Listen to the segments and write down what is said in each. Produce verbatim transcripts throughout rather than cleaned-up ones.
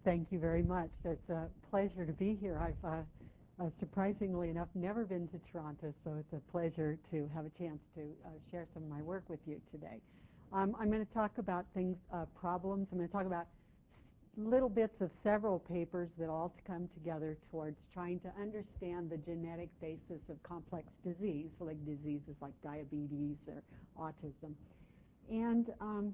Thank you very much. It's a pleasure to be here. I've, uh, uh, surprisingly enough, never been to Toronto, so it's a pleasure to have a chance to uh, share some of my work with you today. Um, I'm going to talk about things, uh, problems. I'm going to talk about little bits of several papers that all come together towards trying to understand the genetic basis of complex disease, like diseases like diabetes or autism. And um,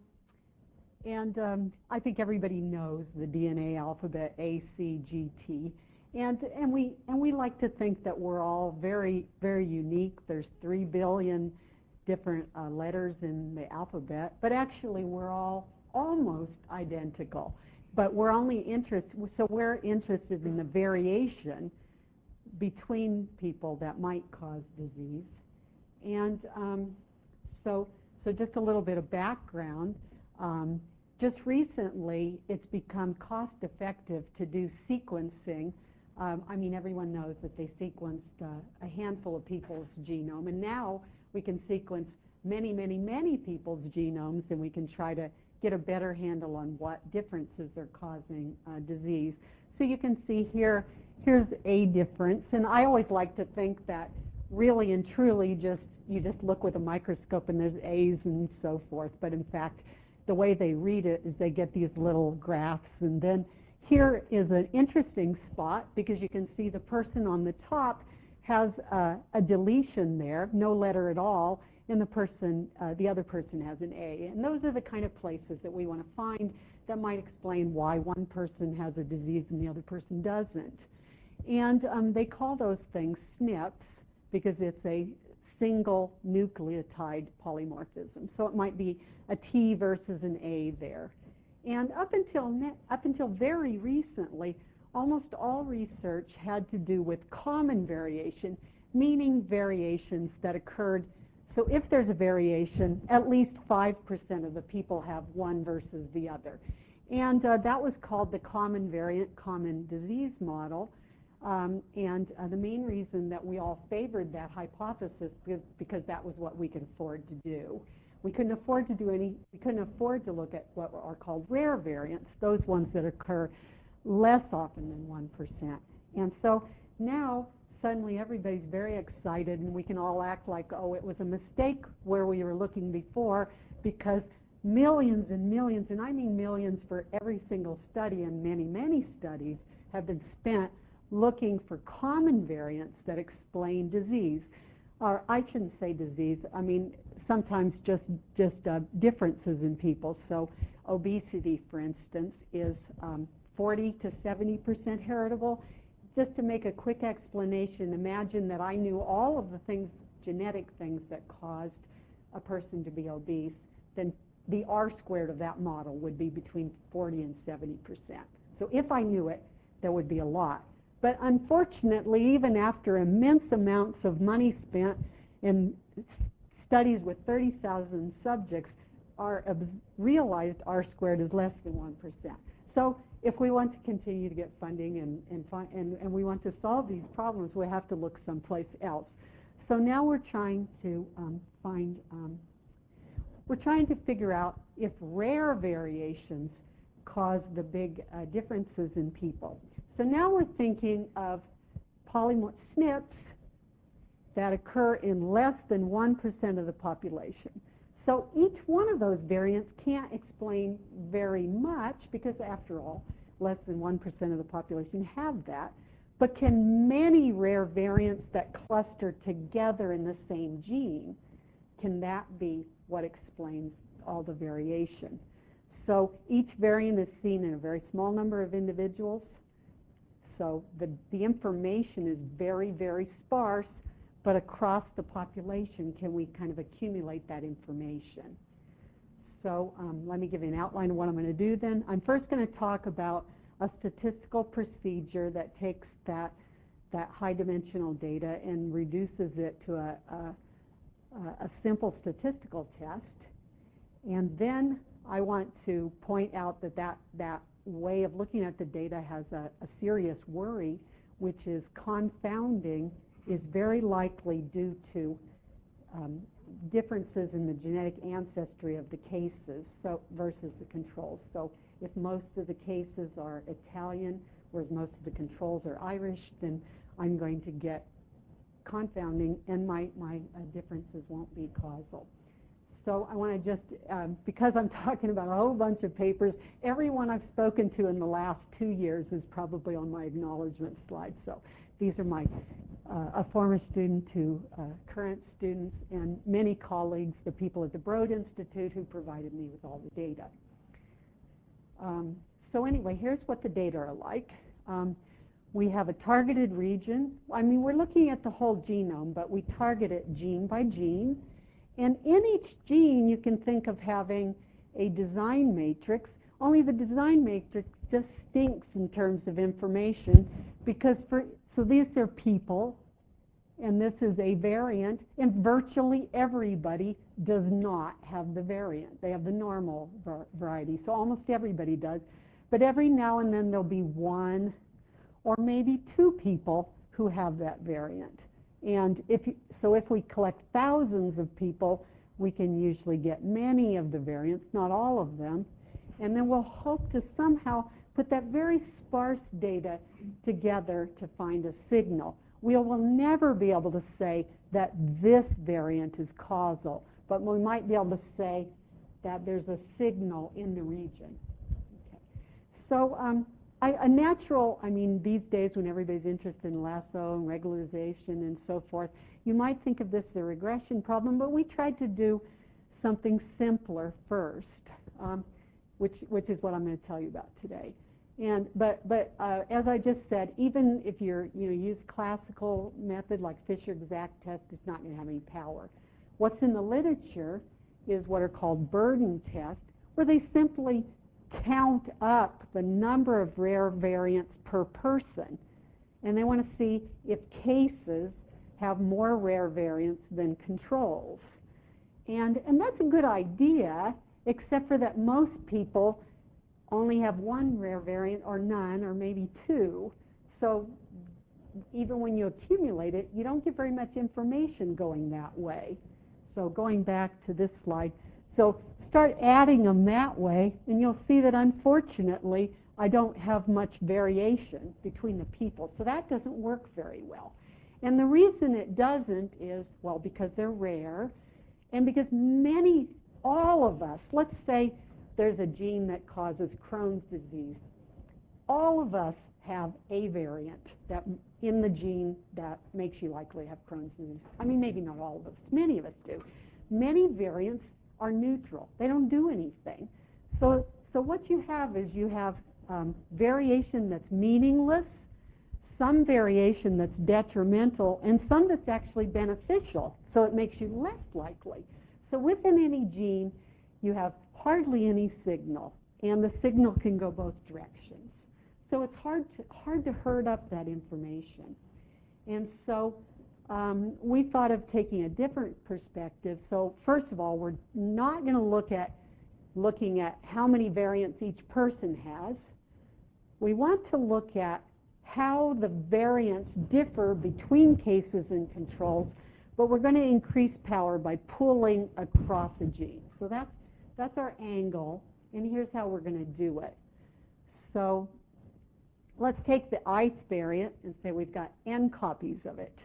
And um, I think everybody knows the D N A alphabet A, C, G, T. And, and, we, and we like to think that we're all very, very unique. There's three billion different uh, letters in the alphabet, but actually we're all almost identical. But we're only interested, so we're interested in the variation between people that might cause disease. And um, so, so just a little bit of background. Um, Just recently, it's become cost-effective to do sequencing. Um, I mean, everyone knows that they sequenced uh, a handful of people's genome, and now we can sequence many, many, many people's genomes, and we can try to get a better handle on what differences are causing uh, disease. So you can see here, here's a difference, and I always like to think that really and truly just you just look with a microscope and there's A's and so forth, but in fact, the way they read it is they get these little graphs, and then here is an interesting spot because you can see the person on the top has a, a deletion there, no letter at all, and the person, uh, the other person has an A. And those are the kind of places that we want to find that might explain why one person has a disease and the other person doesn't. And um, they call those things S N Ps because it's a single nucleotide polymorphism. So it might be a T versus an A there. And up until ne- up until very recently, almost all research had to do with common variation, meaning variations that occurred. So if there's a variation, at least five percent of the people have one versus the other. And uh, that was called the common variant, common disease model. Um, and uh, the main reason that we all favored that hypothesis is because that was what we could afford to do. We couldn't afford to do any, we couldn't afford to look at what are called rare variants, those ones that occur less often than one percent. And so now suddenly everybody's very excited and we can all act like, oh, it was a mistake where we were looking before because millions and millions, and I mean millions for every single study and many, many studies have been spent looking for common variants that explain disease. Or I shouldn't say disease, I mean sometimes just, just uh, differences in people. So obesity, for instance, is um, forty to seventy percent heritable. Just to make a quick explanation, imagine that I knew all of the things, genetic things that caused a person to be obese, then the R squared of that model would be between forty and seventy percent. So if I knew it, there would be a lot. But unfortunately, even after immense amounts of money spent in studies with thirty thousand subjects, our realized R squared is less than one percent. So if we want to continue to get funding and, and, fi and, and we want to solve these problems, we have to look someplace else. So now we're trying to um, find, um, we're trying to figure out if rare variations cause the big uh, differences in people. So now we're thinking of polymorph S N Ps that occur in less than one percent of the population. So each one of those variants can't explain very much because, after all, less than one percent of the population have that. But can many rare variants that cluster together in the same gene, can that be what explains all the variation? So each variant is seen in a very small number of individuals. So the, the information is very, very sparse, but across the population, can we kind of accumulate that information? So um, let me give you an outline of what I'm going to do then. I'm first going to talk about a statistical procedure that takes that, that high-dimensional data and reduces it to a, a, a simple statistical test. And then I want to point out that that, that way of looking at the data has a, a serious worry, which is confounding is very likely due to um, differences in the genetic ancestry of the cases so versus the controls. So if most of the cases are Italian, whereas most of the controls are Irish, then I'm going to get confounding, and my, my uh, differences won't be causal. So I want to just, um, because I'm talking about a whole bunch of papers, everyone I've spoken to in the last two years is probably on my acknowledgement slide. So these are my, uh, a former student to uh, current students and many colleagues, the people at the Broad Institute who provided me with all the data. Um, so anyway, here's what the data are like. Um, we have a targeted region. I mean, we're looking at the whole genome, but we target it gene by gene. And in each gene, you can think of having a design matrix, only the design matrix just stinks in terms of information because for, so these are people, and this is a variant, and virtually everybody does not have the variant. They have the normal variety, so almost everybody does. But every now and then there'll be one or maybe two people who have that variant. And if you, so if we collect thousands of people, we can usually get many of the variants, not all of them. And then we'll hope to somehow put that very sparse data together to find a signal. We will never be able to say that this variant is causal, but we might be able to say that there's a signal in the region. Okay. So um, I, a natural, I mean, these days when everybody's interested in lasso and regularization and so forth, you might think of this as a regression problem, but we tried to do something simpler first, um, which, which is what I'm going to tell you about today. And, but but uh, as I just said, even if you're, you know, use classical method like Fisher exact test, it's not going to have any power. What's in the literature is what are called burden tests, where they simply count up the number of rare variants per person. And they want to see if cases have more rare variants than controls. And, and that's a good idea, except for that most people only have one rare variant or none or maybe two. So even when you accumulate it, you don't get very much information going that way. So going back to this slide, so start adding them that way, and you'll see that unfortunately I don't have much variation between the people. So that doesn't work very well. And the reason it doesn't is, well, because they're rare, and because many, all of us, let's say there's a gene that causes Crohn's disease. All of us have a variant that in the gene that makes you likely to have Crohn's disease. I mean, maybe not all of us. Many of us do. Many variants are neutral. They don't do anything. So, so what you have is you have um, variation that's meaningless, some variation that's detrimental, and some that's actually beneficial. So it makes you less likely. So within any gene, you have hardly any signal, and the signal can go both directions. So it's hard to, hard to herd up that information. And so um, we thought of taking a different perspective. So first of all, we're not going to look at looking at how many variants each person has. We want to look at how the variants differ between cases and controls, but we're going to increase power by pooling across a gene. So that's That's our angle, and here's how we're going to do it. So let's take the I C E variant and say we've got n copies of it.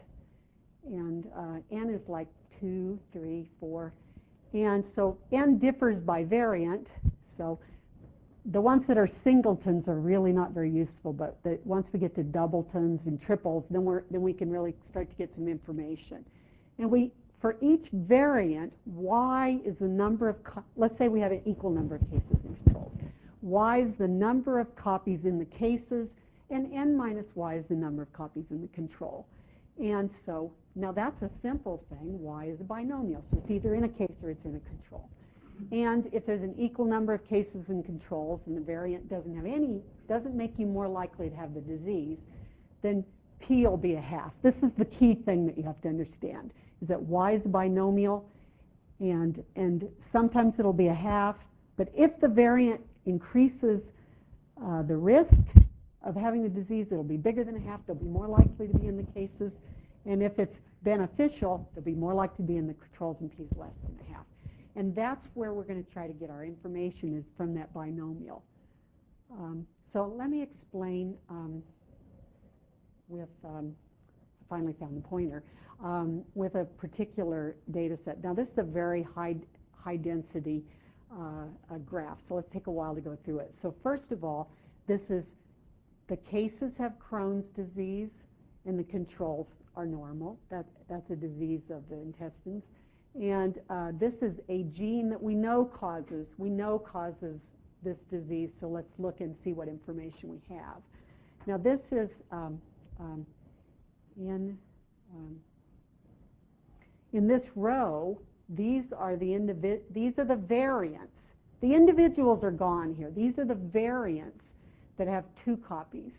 And uh, n is like two, three, four. And so n differs by variant. So the ones that are singletons are really not very useful, but the, once we get to doubletons and triples, then, we're, then we can really start to get some information. And we For each variant, y is the number of, let's say we have an equal number of cases and controls. Y is the number of copies in the cases, and n minus y is the number of copies in the control. And so, now that's a simple thing. Y is a binomial, so it's either in a case or it's in a control. And if there's an equal number of cases and controls, and the variant doesn't have any, doesn't make you more likely to have the disease, then p will be a half. This is the key thing that you have to understand, is that y is a binomial, and, and sometimes it'll be a half, but if the variant increases uh, the risk of having the disease, it'll be bigger than a half, they'll be more likely to be in the cases, And if it's beneficial, they'll be more likely to be in the controls and P is less than a half. And that's where we're going to try to get our information, is from that binomial. Um, so let me explain um, with, um, I finally found the pointer, um, with a particular data set. Now this is a very high, high density uh, a graph, so let's take a while to go through it. So first of all, this is, the cases have Crohn's disease and the controls are normal. That, that's a disease of the intestines. And uh, this is a gene that we know causes, we know causes this disease, so let's look and see what information we have. Now this is um, um, in, um, in this row, these are the individ these are the variants. The individuals are gone here. These are the variants that have two copies.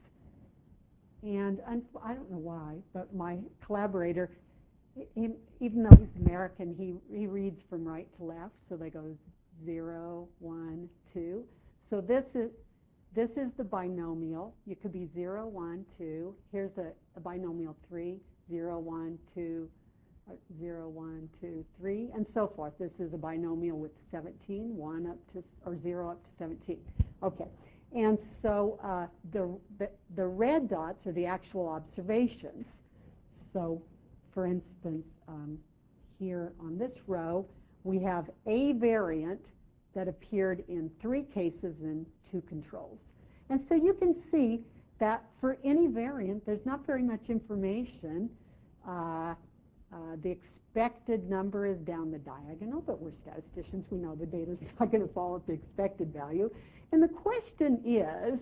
And I don't know why, but my collaborator, he, even though he's American, he, he reads from right to left, so they go zero, one, two. So this is, this is the binomial. It could be zero, one, two. Here's a, a binomial three, zero, one, two, zero, one, two, three, and so forth. This is a binomial with seventeen, one up to, or zero up to seventeen. Okay. And so uh, the, the, the red dots are the actual observations. So, for instance, um, here on this row, we have a variant that appeared in three cases and two controls. And so you can see that for any variant, there's not very much information. Uh, uh, the expected number is down the diagonal, but we're statisticians. We know the data is not going to follow the expected value. And the question is,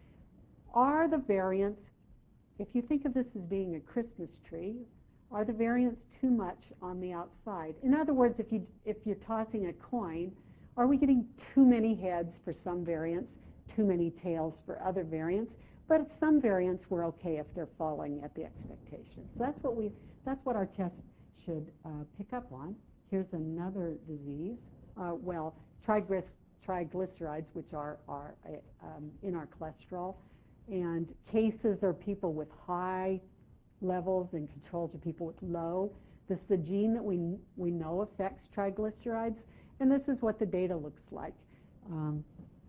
are the variants, if you think of this as being a Christmas tree, are the variants too much on the outside? In other words, if, you, if you're tossing a coin, are we getting too many heads for some variants, too many tails for other variants? But some variants we're okay if they're falling at the expectation. So that's what, we, that's what our test should uh, pick up on. Here's another disease. Uh, well, triglyc triglycerides, which are, are um, in our cholesterol. And cases are people with high levels and controls are people with low. This is a gene that we, we know affects triglycerides, and this is what the data looks like. Um,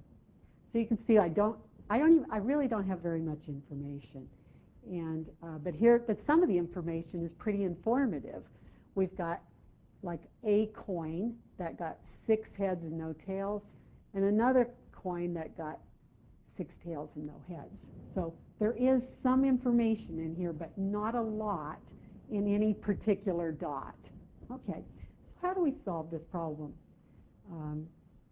so you can see I don't, I don't even, I really don't have very much information. And, uh, but here, but some of the information is pretty informative. We've got like a coin that got six heads and no tails, and another coin that got six tails and no heads. So there is some information in here, but not a lot in any particular dot. Okay, so how do we solve this problem? Um,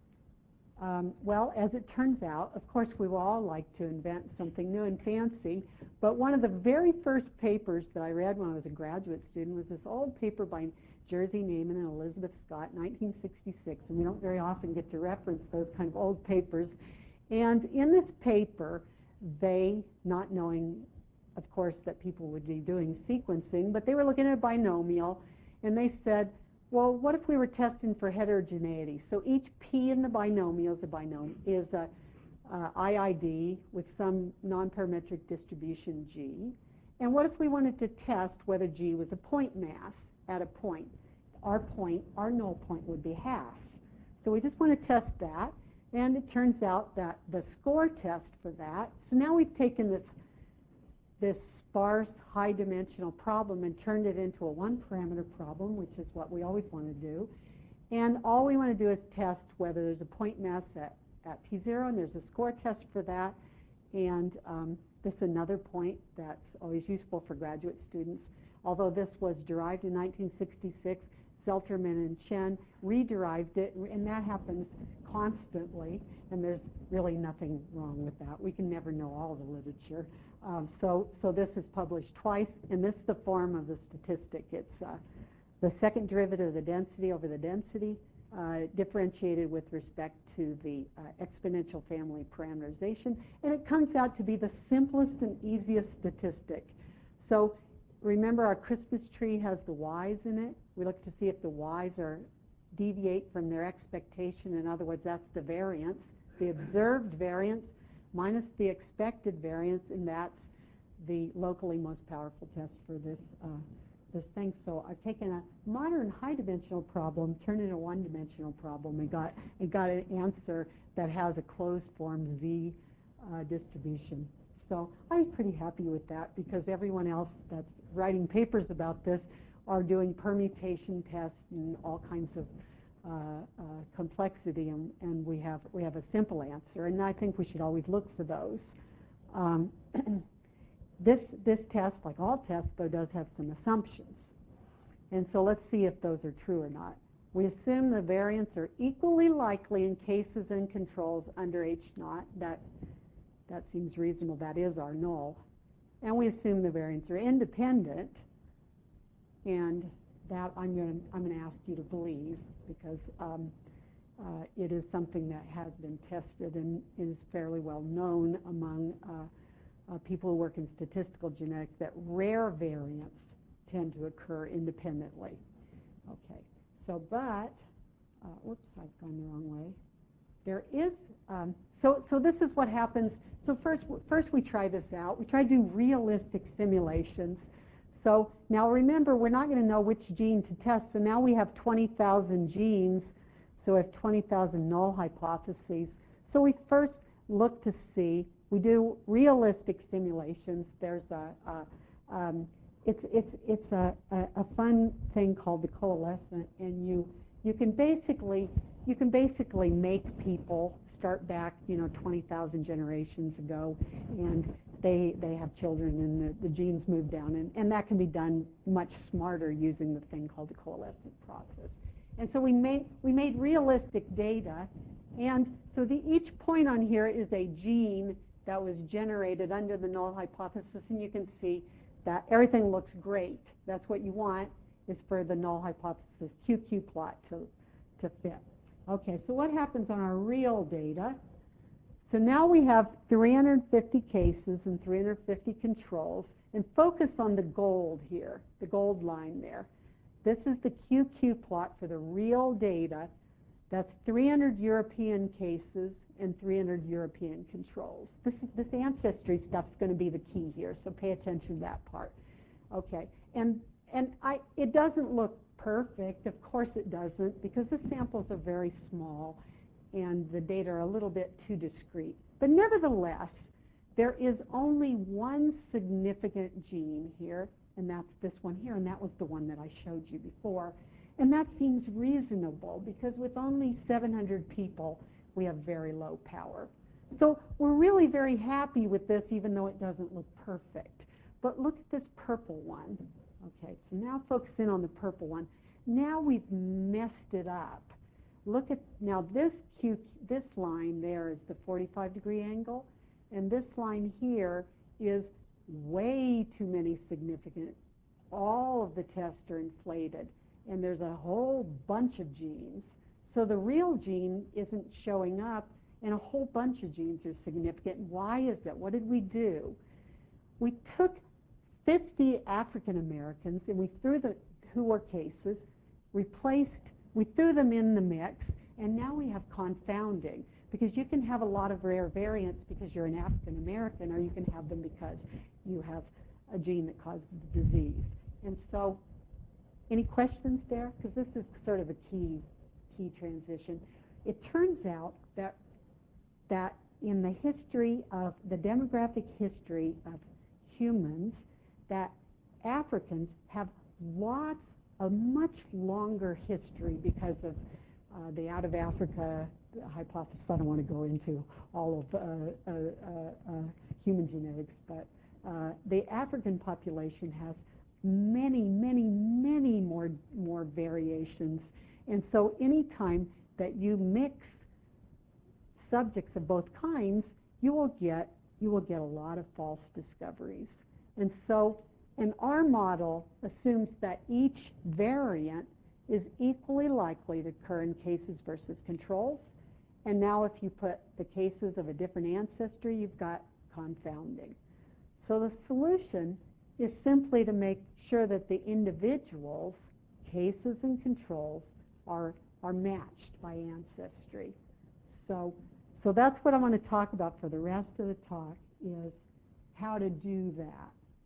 um, well, as it turns out, of course, we will all like to invent something new and fancy, but one of the very first papers that I read when I was a graduate student was this old paper by Jerzy Neyman and Elizabeth Scott, nineteen sixty-six, and we don't very often get to reference those kind of old papers. And in this paper, they, not knowing, of course, that people would be doing sequencing, but they were looking at a binomial, and they said, well, what if we were testing for heterogeneity? So each P in the binomial is a binomial, is a uh, I I D with some nonparametric distribution G. And what if we wanted to test whether G was a point mass at a point? Our point, our null point would be half. So we just want to test that. And it turns out that the score test for that, so now we've taken this, this sparse, high-dimensional problem and turned it into a one-parameter problem, which is what we always want to do. And all we want to do is test whether there's a point mass at, at P zero, and there's a score test for that. And um, this is another point that's always useful for graduate students. Although this was derived in nineteen sixty-six, Zelterman and Chen re-derived it, and that happens constantly, and there's really nothing wrong with that. We can never know all the literature. Um, so, so this is published twice, and this is the form of the statistic. It's uh, the second derivative of the density over the density, uh, differentiated with respect to the uh, exponential family parameterization, and it comes out to be the simplest and easiest statistic. So remember, our Christmas tree has the y's in it. We look to see if the y's are deviate from their expectation. In other words, that's the variance, the observed variance minus the expected variance, and that's the locally most powerful test for this uh, this thing. So I've taken a modern high-dimensional problem, turned it into a one-dimensional problem, and got and got an answer that has a closed-form Z uh, distribution. So I was pretty happy with that because everyone else that's writing papers about this are doing permutation tests and all kinds of uh, uh, complexity, and, and we have we have a simple answer. And I think we should always look for those. Um, this this test, like all tests, though, does have some assumptions. And so let's see if those are true or not. We assume the variants are equally likely in cases and controls under H naught. That that seems reasonable. That is our null. And we assume the variants are independent. And that I'm going to I'm going to ask you to believe because um, uh, it is something that has been tested and is fairly well known among uh, uh, people who work in statistical genetics that rare variants tend to occur independently. Okay. So, but uh, whoops, I've gone the wrong way. There is um, so so this is what happens. So first first we try this out. We try to do realistic simulations. So now remember, we're not going to know which gene to test. So now we have twenty thousand genes. So we have twenty thousand null hypotheses. So we first look to see. We do realistic simulations. There's a, a um, it's it's it's a, a, a fun thing called the coalescent, and you you can basically you can basically make people start back, you know, twenty thousand generations ago, and they they have children, and the, the genes move down, and, and that can be done much smarter using the thing called the coalescent process. And so we made we made realistic data, and so the each point on here is a gene that was generated under the null hypothesis, and you can see that everything looks great. That's what you want, is for the null hypothesis Q Q plot to to fit. Okay, so what happens on our real data? So now we have three hundred fifty cases and three hundred fifty controls, and focus on the gold here, the gold line there. This is the Q Q plot for the real data. That's three hundred European cases and three hundred European controls. This is, this ancestry stuff is going to be the key here, so pay attention to that part. Okay, and and I it doesn't look perfect. Of course it doesn't, because the samples are very small and the data are a little bit too discrete. But nevertheless, there is only one significant gene here, and that's this one here, and that was the one that I showed you before. And that seems reasonable, because with only seven hundred people, we have very low power. So we're really very happy with this, even though it doesn't look perfect. But look at this purple one. Okay, so now focus in on the purple one. Now we've messed it up. Look at, now this Q, this line there is the forty-five degree angle, and this line here is way too many significant. All of the tests are inflated, and there's a whole bunch of genes. So the real gene isn't showing up, and a whole bunch of genes are significant. Why is that? What did we do? We took fifty African Americans, and we threw the, who were cases, replaced, we threw them in the mix, and now we have confounding, because you can have a lot of rare variants because you're an African American, or you can have them because you have a gene that causes the disease. And so, any questions there? Because this is sort of a key, key transition. It turns out that that in the history of the demographic history of humans, that Africans have lots, a much longer history because of uh, the out of Africa hypothesis. I don't want to go into all of uh, uh, uh, uh, human genetics, but uh, the African population has many, many, many more more variations. And so any time that you mix subjects of both kinds, you will get you will get a lot of false discoveries. And so, and our model assumes that each variant is equally likely to occur in cases versus controls. And now if you put the cases of a different ancestry, you've got confounding. So the solution is simply to make sure that the individuals, cases and controls, are, are matched by ancestry. So, so that's what I want to talk about for the rest of the talk, is how to do that.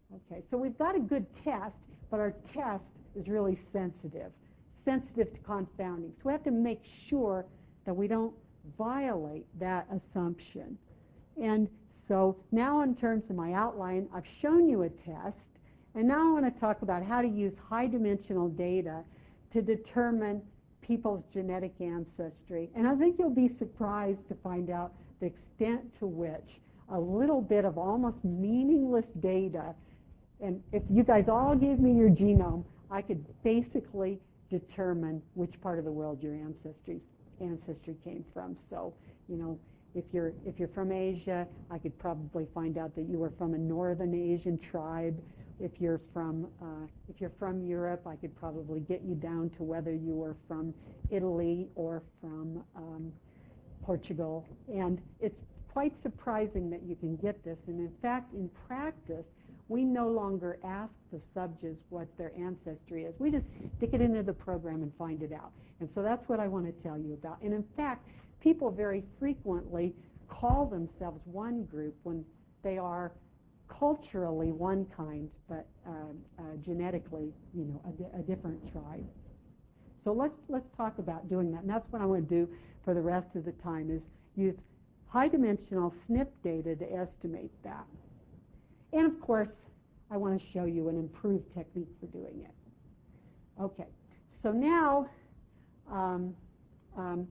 Okay, so we've got a good test, but our test is really sensitive, sensitive to confounding. So we have to make sure that we don't violate that assumption. And so now in terms of my outline, I've shown you a test, and now I want to talk about how to use high-dimensional data to determine people's genetic ancestry. And I think you'll be surprised to find out the extent to which a little bit of almost meaningless data, and if you guys all gave me your genome, I could basically determine which part of the world your ancestry ancestry came from. So, you know, if you're if you're from Asia, I could probably find out that you were from a northern Asian tribe. If you're from uh, if you're from Europe, I could probably get you down to whether you were from Italy or from um, Portugal. And it's quite surprising that you can get this. And in fact, in practice, we no longer ask the subjects what their ancestry is. We just stick it into the program and find it out. And so that's what I want to tell you about. And in fact, people very frequently call themselves one group when they are culturally one kind, but uh, uh, genetically, you know, a, di- a different tribe. So let's let's talk about doing that. And that's what I want to do for the rest of the time, is use high-dimensional S N P data to estimate that. And of course, I want to show you an improved technique for doing it. Okay, so now um, um,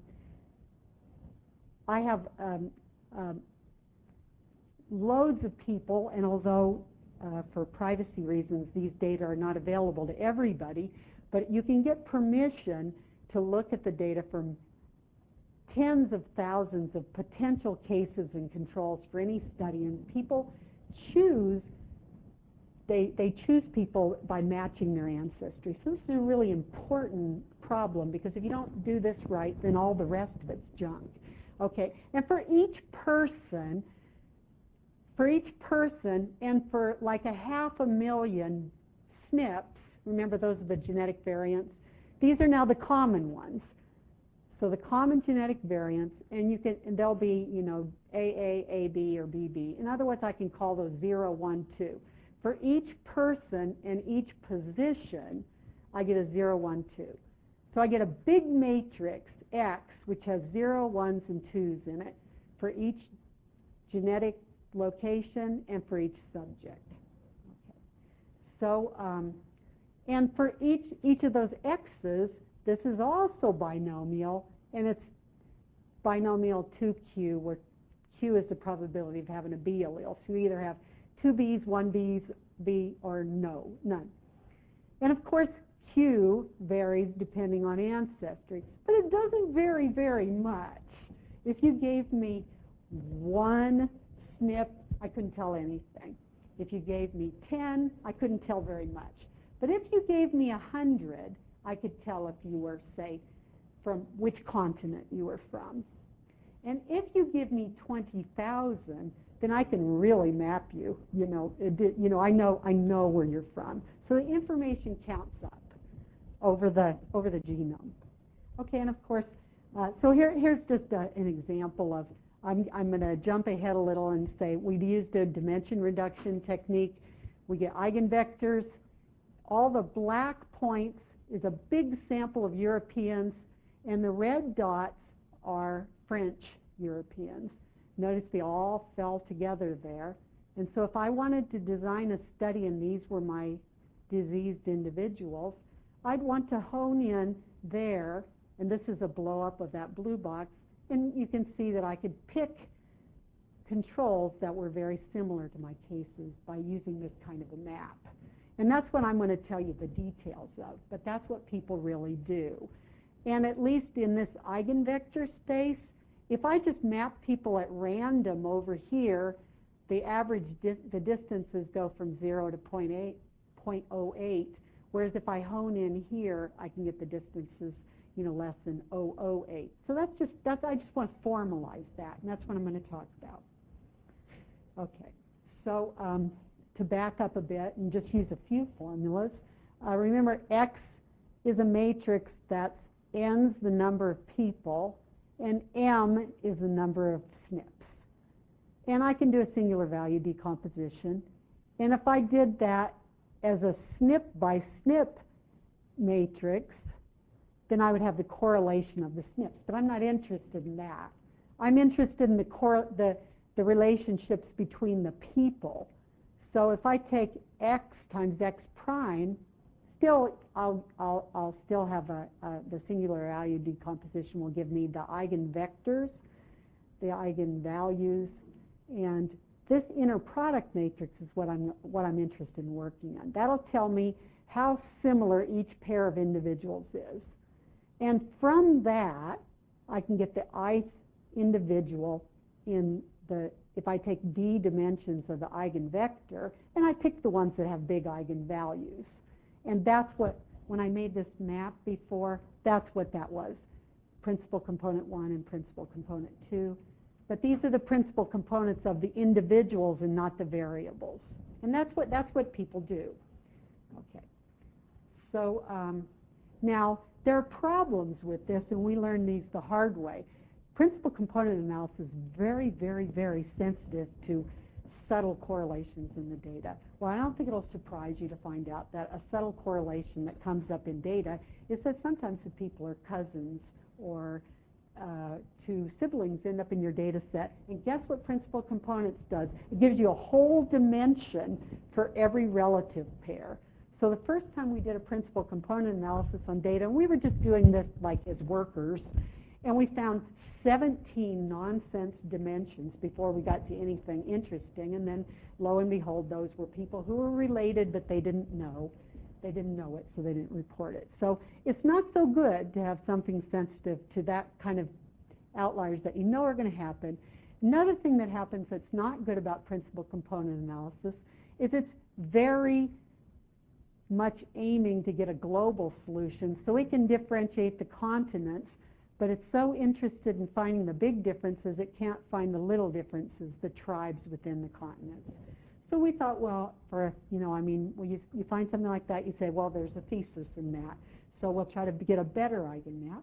I have um, um, loads of people, and although uh, for privacy reasons these data are not available to everybody, but you can get permission to look at the data from tens of thousands of potential cases and controls for any study, and people choose they they choose people by matching their ancestry. So this is a really important problem, because if you don't do this right, then all the rest of it's junk. Okay, and for each person, for each person, and for like a half a million S N Ps, remember those are the genetic variants, these are now the common ones. So the common genetic variants, and you can, and they'll be, you know, A A, A B, or B B. In other words, I can call those zero, one, two. For each person and each position, I get a zero, one, two. So I get a big matrix X, which has zero, ones, and twos in it, for each genetic location and for each subject. Okay. So, um, and for each each of those X's, this is also binomial, and it's binomial two Q, where Q is the probability of having a B allele. So you either have two B's, one B's, B, or no, none. And of course, Q varies depending on ancestry, but it doesn't vary very much. If you gave me one S N P, I couldn't tell anything. If you gave me ten, I couldn't tell very much. But if you gave me one hundred, I could tell if you were, say, from which continent you were from. And if you give me twenty thousand, then I can really map you. You know, it, you know, I know, I know where you're from. So the information counts up over the over the genome. Okay, and of course, uh, so here here's just a, an example of. I'm I'm going to jump ahead a little and say we used a dimension reduction technique. We get eigenvectors. All the black points is a big sample of Europeans, and the red dots are French Europeans. Notice they all fell together there. And so if I wanted to design a study and these were my diseased individuals, I'd want to hone in there, and this is a blow up of that blue box, and you can see that I could pick controls that were very similar to my cases by using this kind of a map. And that's what I'm going to tell you the details of, but that's what people really do. And at least in this eigenvector space, if I just map people at random over here, the average, dis the distances go from zero to zero point eight, zero point zero eight, whereas if I hone in here, I can get the distances, you know, less than zero point zero eight. So that's just, that's, I just want to formalize that, and that's what I'm going to talk about. Okay, so um, to back up a bit and just use a few formulas, uh, remember X is a matrix that N's the number of people, and M is the number of S N Ps. And I can do a singular value decomposition. And if I did that as a SNP by SNP matrix, then I would have the correlation of the S N Ps. But I'm not interested in that. I'm interested in the, cor the, the relationships between the people. So if I take X times X prime, still I'll, I'll, I'll still have a, a, the singular value decomposition will give me the eigenvectors, the eigenvalues, and this inner product matrix is what I'm, what I'm interested in working on. That'll tell me how similar each pair of individuals is. And from that, I can get the ith individual in the, if I take d dimensions of the eigenvector, and I pick the ones that have big eigenvalues. And that's what, when I made this map before, that's what that was. Principal component one and principal component two. But these are the principal components of the individuals and not the variables. And that's what, that's what people do. Okay. So um, now, there are problems with this, and we learned these the hard way. Principal component analysis is very, very, very sensitive to subtle correlations in the data. Well, I don't think it'll surprise you to find out that a subtle correlation that comes up in data is that sometimes the people are cousins or uh, two siblings end up in your data set. And guess what principal components does? It gives you a whole dimension for every relative pair. So the first time we did a principal component analysis on data, and we were just doing this like as workers, and we found seventeen nonsense dimensions before we got to anything interesting. And then, lo and behold, those were people who were related, but they didn't know. They didn't know it, so they didn't report it. So it's not so good to have something sensitive to that kind of outliers that you know are going to happen. Another thing that happens that's not good about principal component analysis is it's very much aiming to get a global solution, so it can differentiate the continents, but it's so interested in finding the big differences it can't find the little differences, the tribes within the continents. So we thought, well, for, you know, I mean, when you, you find something like that, you say, well, there's a thesis in that. So we'll try to get a better eigenmap.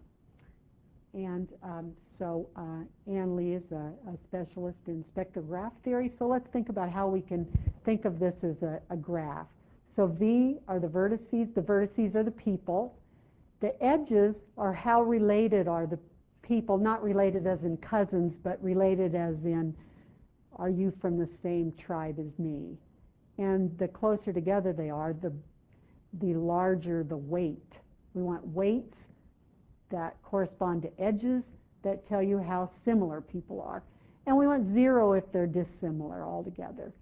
And um, so uh, Ann Lee is a, a specialist in spectrograph theory. So let's think about how we can think of this as a, a graph. So V are the vertices. The vertices are the people. The edges are how related are the people, not related as in cousins, but related as in, are you from the same tribe as me? And the closer together they are, the, the larger the weight. We want weights that correspond to edges that tell you how similar people are. And we want zero if they're dissimilar altogether.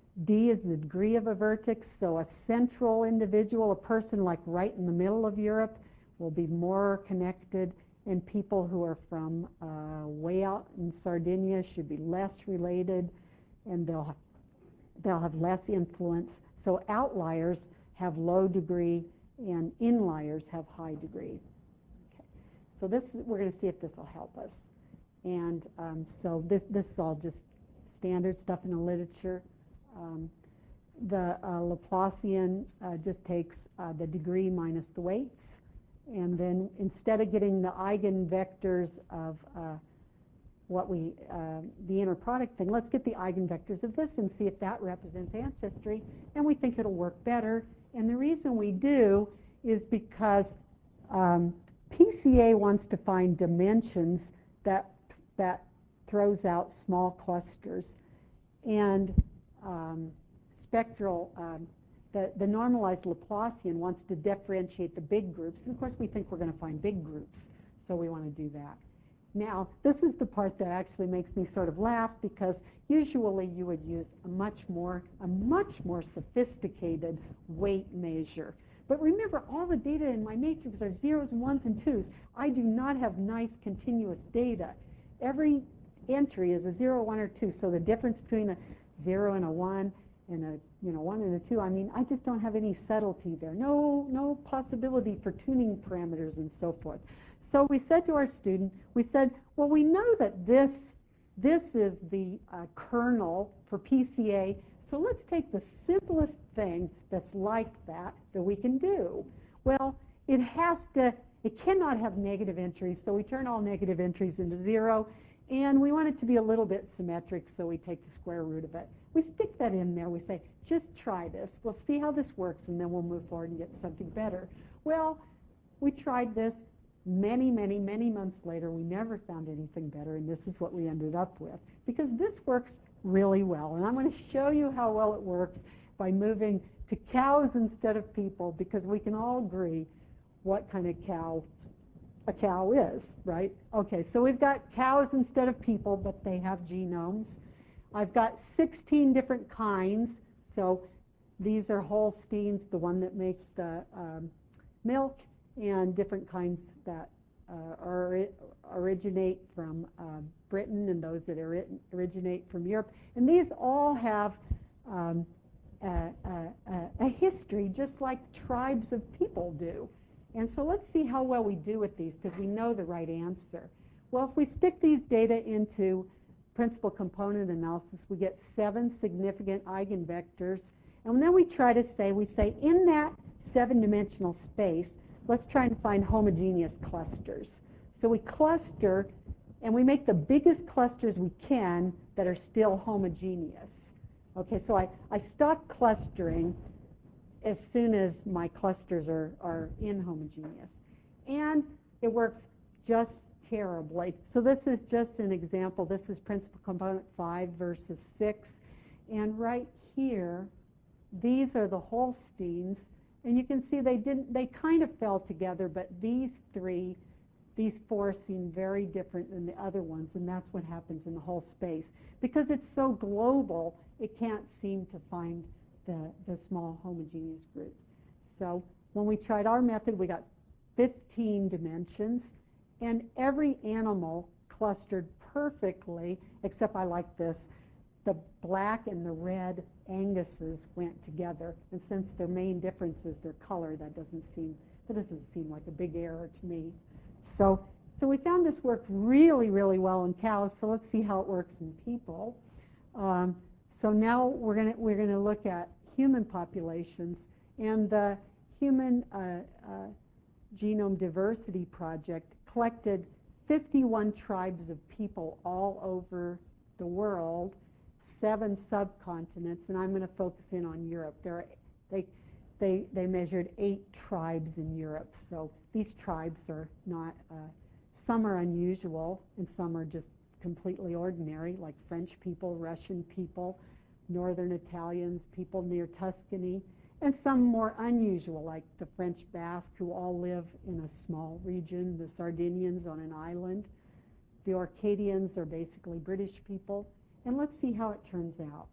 D is the degree of a vertex, so a central individual, a person like right in the middle of Europe, will be more connected, and people who are from uh, way out in Sardinia should be less related, and they'll have, they'll have less influence. So outliers have low degree, and inliers have high degree. Okay. So this, we're going to see if this will help us. And um, so this, this is all just standard stuff in the literature. Um, the uh, Laplacian uh, just takes uh, the degree minus the weights, and then instead of getting the eigenvectors of uh, what we, uh, the inner product thing, let's get the eigenvectors of this and see if that represents ancestry, and we think it'll work better. And the reason we do is because um, P C A wants to find dimensions that, that throws out small clusters, and Um, spectral, um, the, the normalized Laplacian wants to differentiate the big groups. And of course, we think we're going to find big groups, so we want to do that. Now, this is the part that actually makes me sort of laugh, because usually you would use a much more, a much more sophisticated weight measure. But remember, all the data in my matrix are zeros and ones and twos. I do not have nice continuous data. Every entry is a zero, one, or two, so the difference between a zero and a one and a you know one and a two, I mean, I just don't have any subtlety there. No, no possibility for tuning parameters and so forth. So we said to our student, we said, well, we know that this this is the uh, kernel for P C A, so let's take the simplest thing that's like that that we can do. Well, it has to, it cannot have negative entries, so we turn all negative entries into zero. And we want it to be a little bit symmetric, so we take the square root of it. we stick that in there. We say, just try this. We'll see how this works, and then we'll move forward and get something better. Well, we tried this many, many, many months later. We never found anything better, and this is what we ended up with, because this works really well. And I'm going to show you how well it works by moving to cows instead of people, because we can all agree what kind of cow a cow is, right? Okay, so we've got cows instead of people, but they have genomes. I've got sixteen different kinds. So these are Holsteins, the one that makes the um, milk, and different kinds that uh, are, originate from uh, Britain, and those that are, originate from Europe. And these all have um, a, a, a history, just like tribes of people do. And so let's see how well we do with these, because we know the right answer. Well, if we stick these data into principal component analysis, we get seven significant eigenvectors. And then we try to say, we say, in that seven-dimensional space, let's try and find homogeneous clusters. So we cluster, and we make the biggest clusters we can that are still homogeneous. Okay, so I, I stop clustering as soon as my clusters are, are inhomogeneous. And it works just terribly. So this is just an example. This is principal component five versus six. And right here, these are the Holsteins. And you can see they didn't, they kind of fell together, but these three, these four seem very different than the other ones, and that's what happens in the whole space. Because it's so global, it can't seem to find the, the small homogeneous groups. So when we tried our method, we got fifteen dimensions, and every animal clustered perfectly, except I like this. The black and the red Anguses went together, and since their main difference is their color, that doesn't seem that doesn't seem like a big error to me. So, so we found this worked really, really well in cows. So let's see how it works in people. Um, so now we're going we're going to look at human populations, and the Human uh, uh, Genome Diversity Project collected fifty-one tribes of people all over the world, seven subcontinents, and I'm going to focus in on Europe. There are, they, they, they measured eight tribes in Europe. So these tribes are not, uh, some are unusual, and some are just completely ordinary, like French people, Russian people, Northern Italians, people near Tuscany, and some more unusual, like the French Basque, who all live in a small region, the Sardinians on an island. The Orcadians are basically British people. And let's see how it turns out.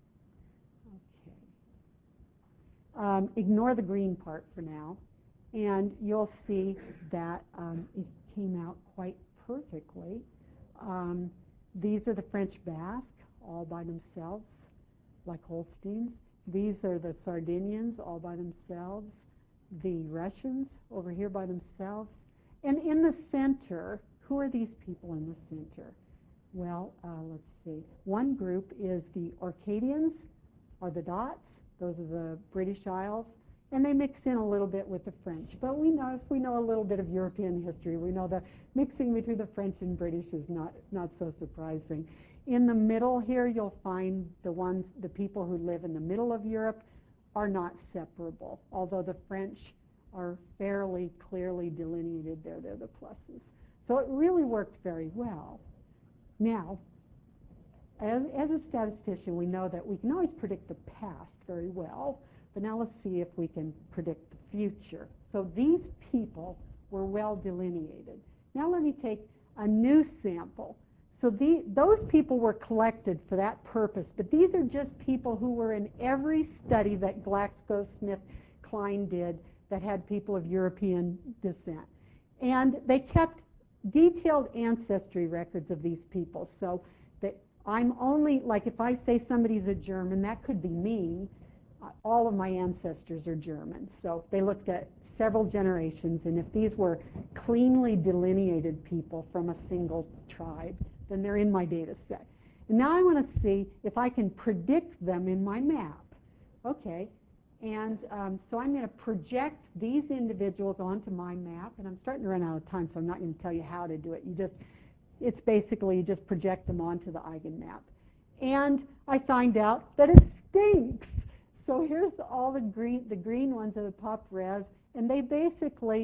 Okay. Um, ignore the green part for now, and you'll see that um, it came out quite perfectly. Um, these are the French Basque, all by themselves, like Holsteins. These are the Sardinians, all by themselves. The Russians, over here by themselves. And in the center, who are these people in the center? Well, uh, let's see. One group is the Orcadians, or the dots. Those are the British Isles. And they mix in a little bit with the French. But we know, if we know a little bit of European history, we know that mixing between the French and British is not, not so surprising. In the middle here, you'll find the ones, the people who live in the middle of Europe are not separable, although the French are fairly clearly delineated there. They're the pluses. So it really worked very well. Now, as, as a statistician, we know that we can always predict the past very well, but now let's see if we can predict the future. So these people were well delineated. Now let me take a new sample. So the, those people were collected for that purpose, but these are just people who were in every study that GlaxoSmithKline did that had people of European descent. And they kept detailed ancestry records of these people. So that I'm only, like if I say somebody's a German, that could be me. Uh, all of my ancestors are German. So they looked at several generations, and if these were cleanly delineated people from a single tribe, then they're in my data set. And now I want to see if I can predict them in my map. Okay, and um, so I'm going to project these individuals onto my map, and I'm starting to run out of time, so I'm not going to tell you how to do it. You just, it's basically you just project them onto the eigenmap. and I find out that it stinks. So here's all the green, the green ones are the pop res, and they basically,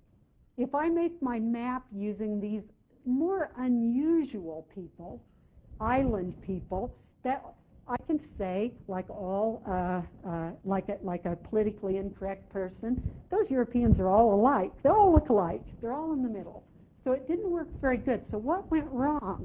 if I make my map using these more unusual people, island people, that I can say, like all, uh, uh, like a, like a politically incorrect person, those Europeans are all alike. They all look alike. They're all in the middle. So it didn't work very good. So what went wrong?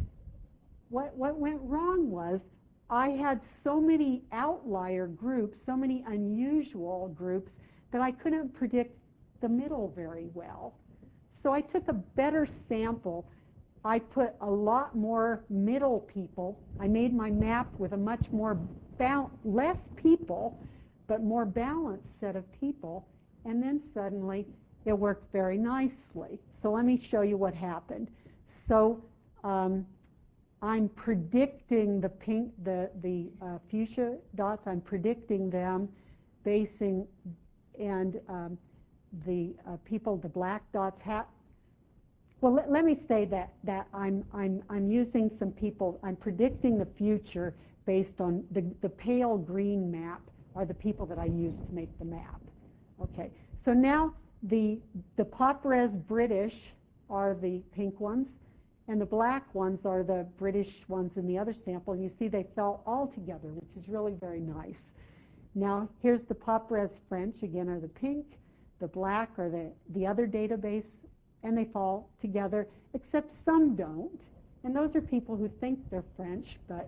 What what went wrong was I had so many outlier groups, so many unusual groups, that I couldn't predict the middle very well. So I took a better sample. I put a lot more middle people. I made my map with a much more ba- less people, but more balanced set of people, and then suddenly it worked very nicely. So let me show you what happened. So um, I'm predicting the pink, the the uh, fuchsia dots. I'm predicting them, basing, and um, the uh, people, the black dots have. Well, let, let me say that that I'm I'm I'm using some people. I'm predicting the future based on the the pale green map are the people that I use to make the map. Okay, so now the the pop res British are the pink ones, and the black ones are the British ones in the other sample. And you see they fell all together, which is really very nice. Now here's the pop res French, again are the pink, the black are the, the other database, and they fall together, except some don't. And those are people who think they're French, but,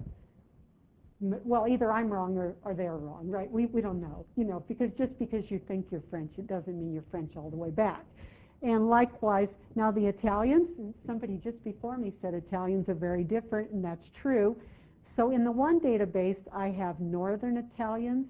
well, either I'm wrong or, or they're wrong, right? We, we don't know, you know, because just because you think you're French, it doesn't mean you're French all the way back. And likewise, now the Italians, somebody just before me said Italians are very different, and that's true. So in the one database, I have Northern Italians,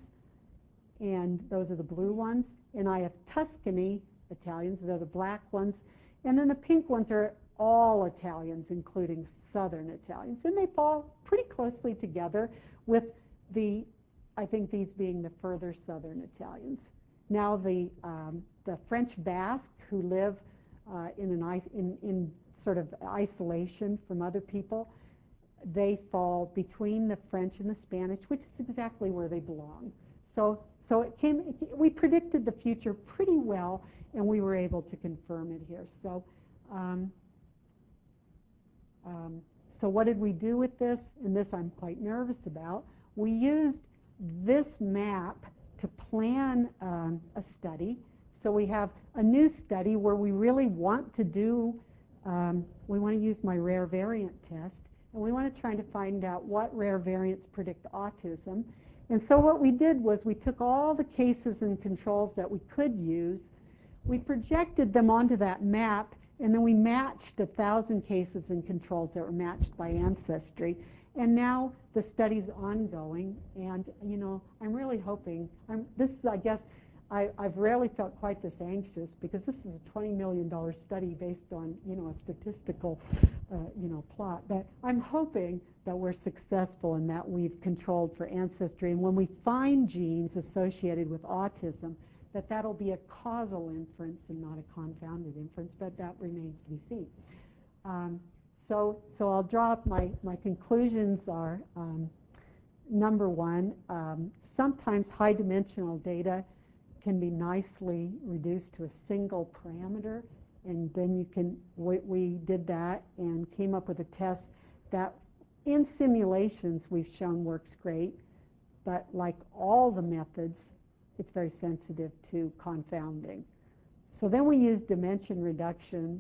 and those are the blue ones, and I have Tuscany Italians, they're the black ones, and then the pink ones are all Italians, including Southern Italians, and they fall pretty closely together with the, I think these being the further Southern Italians. Now the um, the French Basques who live uh, in an in, in sort of isolation from other people, they fall between the French and the Spanish, which is exactly where they belong. So so it came. It, we predicted the future pretty well, and we were able to confirm it here. So. Um, um, so what did we do with this? And this I'm quite nervous about. We used this map to plan um, a study. So we have a new study where we really want to do, um, we want to use my rare variant test, and we want to try to find out what rare variants predict autism. And so what we did was we took all the cases and controls that we could use, we projected them onto that map, and then we matched a thousand cases and controls that were matched by Ancestry. And now the study's ongoing, and you know, I'm really hoping. I'm, this is, I guess, I, I've rarely felt quite this anxious because this is a twenty million dollar study based on, you know, a statistical, uh, you know, plot. But I'm hoping that we're successful in that we've controlled for Ancestry, and when we find genes associated with autism, that that'll be a causal inference and not a confounded inference, but that remains to be seen. Um, so, so I'll draw up my, my conclusions are, um, number one, um, sometimes high-dimensional data can be nicely reduced to a single parameter, and then you can, we, we did that and came up with a test that in simulations we've shown works great, but like all the methods, it's very sensitive to confounding. So then we use dimension reductions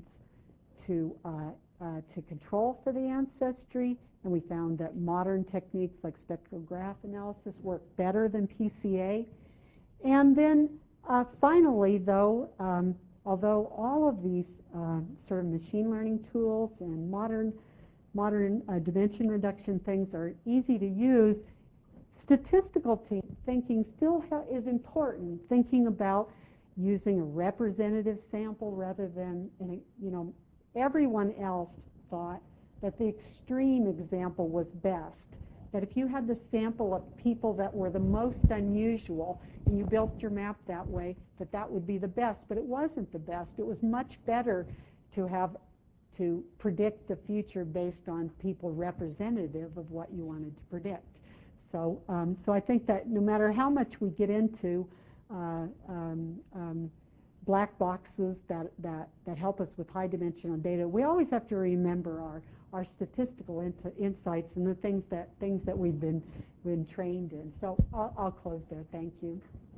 to uh, uh, to control for the Ancestry, and we found that modern techniques like spectrograph analysis work better than P C A. And then uh, finally, though, um, although all of these uh, sort of machine learning tools and modern modern uh, dimension reduction things are easy to use, statistical thinking still is important, thinking about using a representative sample rather than, you know, everyone else thought that the extreme example was best, that if you had the sample of people that were the most unusual and you built your map that way, that that would be the best, but it wasn't the best. It was much better to have to predict the future based on people representative of what you wanted to predict. So, um, so I think that no matter how much we get into uh, um, um, black boxes that, that, that help us with high-dimensional data, we always have to remember our, our statistical ins- insights and the things that, things that we've been, been trained in. So I'll, I'll close there. Thank you.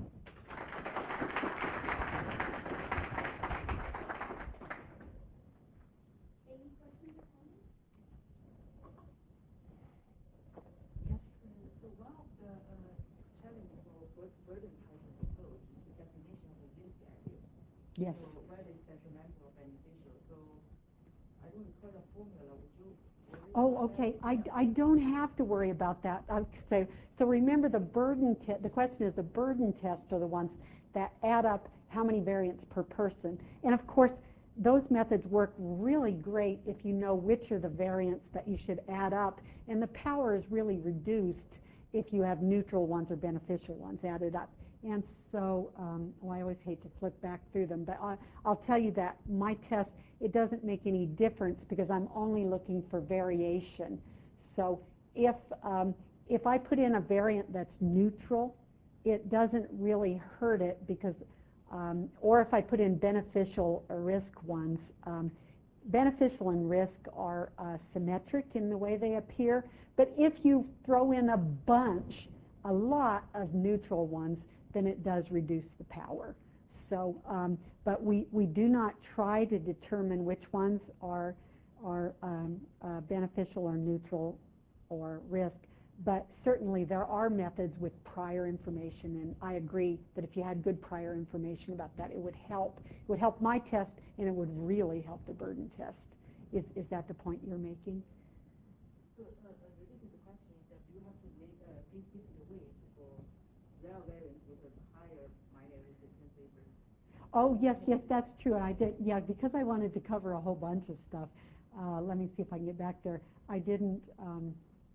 Yes. So whether it's detrimental or beneficial. So I don't recall the formula. Would you? Oh, okay. I, I don't have to worry about that. So, so remember the burden test. The question is the burden tests are the ones that add up how many variants per person. And of course, those methods work really great if you know which are the variants that you should add up. And the power is really reduced if you have neutral ones or beneficial ones added up. And so, um, well, I always hate to flip back through them, but I, I'll tell you that my test, it doesn't make any difference because I'm only looking for variation. So if, um, if I put in a variant that's neutral, it doesn't really hurt it because, um, or if I put in beneficial or risk ones, um, beneficial and risk are uh, symmetric in the way they appear, but if you throw in a bunch, a lot of neutral ones, then it does reduce the power. So, um, but we, we do not try to determine which ones are, are um, uh, beneficial or neutral or risk, but certainly there are methods with prior information, and I agree that if you had good prior information about that, it would help. It would help my test, and it would really help the burden test. Is, is that the point you're making? So, uh, related to the question is that you have to make a big different weight for rare variants with a higher minor resistance labor. Oh, yes, yes, that's true. And I did, yeah, because I wanted to cover a whole bunch of stuff. Uh, let me see if I can get back there. I didn't, um,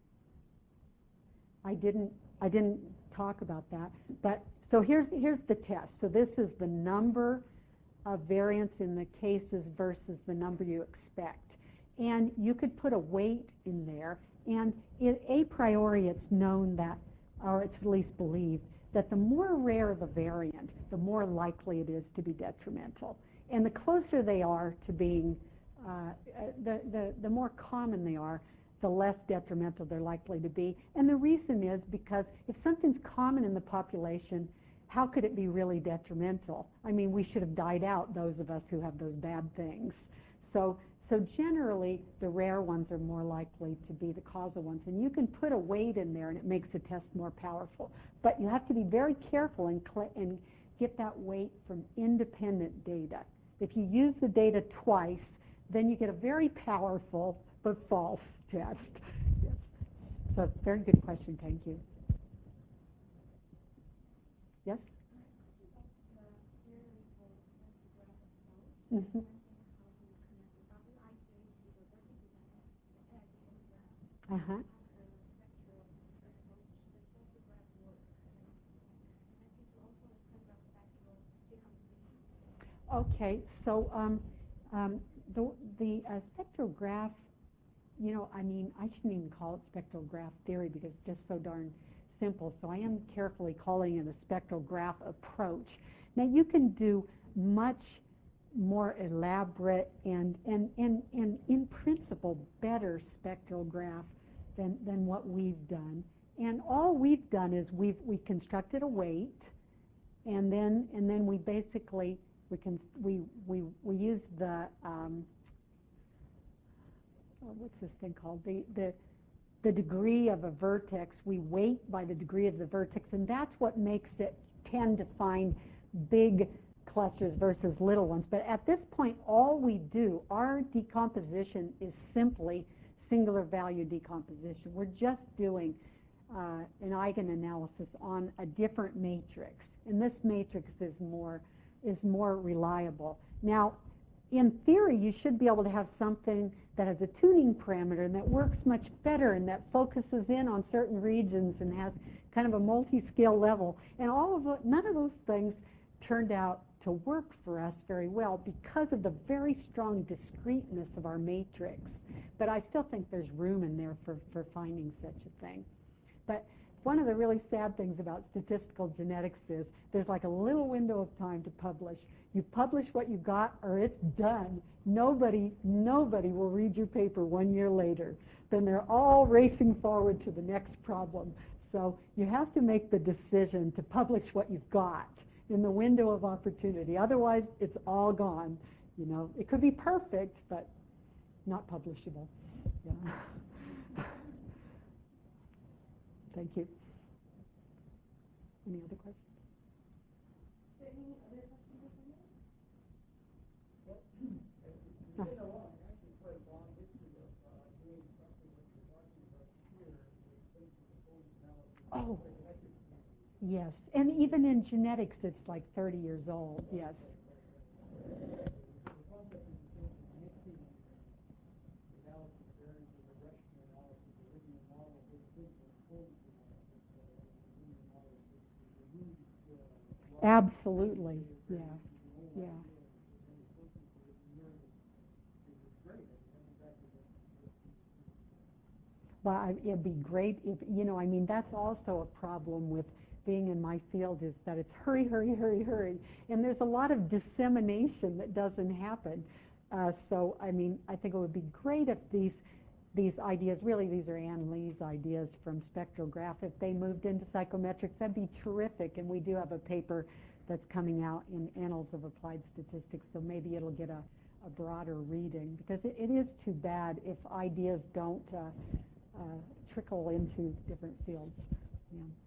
I didn't, I didn't talk about that. But so here's here's the test. So this is the number of variants in the cases versus the number you expect. And you could put a weight in there. And it, a priori, it's known that, or it's at least believed, that the more rare the variant, the more likely it is to be detrimental. And the closer they are to being, uh, the, the, the more common they are, the less detrimental they're likely to be. And the reason is because if something's common in the population, how could it be really detrimental? I mean, we should have died out, those of us who have those bad things. So, so generally, the rare ones are more likely to be the causal ones. And you can put a weight in there, and it makes the test more powerful. But you have to be very careful and, and get that weight from independent data. If you use the data twice, then you get a very powerful but false test. Yes. So, very good question. Thank you. Yes? Mm-hmm. Uh-huh. Okay, so um, um, the, the uh, spectrograph, you know, I mean, I shouldn't even call it spectrograph theory because it's just so darn simple. So I am carefully calling it a spectrograph approach. Now, you can do much more elaborate and, and, and, and in principle, better spectrograph than, than what we've done. And all we've done is we've we constructed a weight, and then and then we basically we can we we we use the um, oh, what's this thing called the the the degree of a vertex. We weight by the degree of the vertex, and that's what makes it tend to find big clusters versus little ones. But at this point, all we do, our decomposition is simply singular value decomposition. We're just doing uh, an eigenanalysis on a different matrix, and this matrix is more is more reliable. Now, in theory, you should be able to have something that has a tuning parameter and that works much better and that focuses in on certain regions and has kind of a multi-scale level. And all of it, none of those things turned out to work for us very well because of the very strong discreteness of our matrix. But I still think there's room in there for, for finding such a thing. But one of the really sad things about statistical genetics is there's like a little window of time to publish. You publish what you got or it's done. Nobody, nobody will read your paper one year later. Then they're all racing forward to the next problem. So you have to make the decision to publish what you've got in the window of opportunity. Otherwise, it's all gone. You know, it could be perfect, but not publishable. Yeah. Thank you. Any other questions? Any other questions for me? Well, it's been a long, actually quite a long history of uh, doing something that you're talking about here with basic component analysis. Oh. Like electric community. Yes, and even in genetics, it's like thirty years old. Yes. The concept is the same as mixing the analysis variance and regression analysis, the linear model, this thing for components analysis. So the linear model is basically removes uh, Absolutely. Yeah. Yeah. Well, I, it'd be great if, you know, I mean, that's also a problem with being in my field is that it's hurry, hurry, hurry, hurry. And there's a lot of dissemination that doesn't happen. Uh, so, I mean, I think it would be great if these these ideas, really these are Ann Lee's ideas from spectrograph, if they moved into psychometrics, that'd be terrific. And we do have a paper that's coming out in Annals of Applied Statistics, so maybe it'll get a, a broader reading, because it, it is too bad if ideas don't uh, uh, trickle into different fields. Yeah.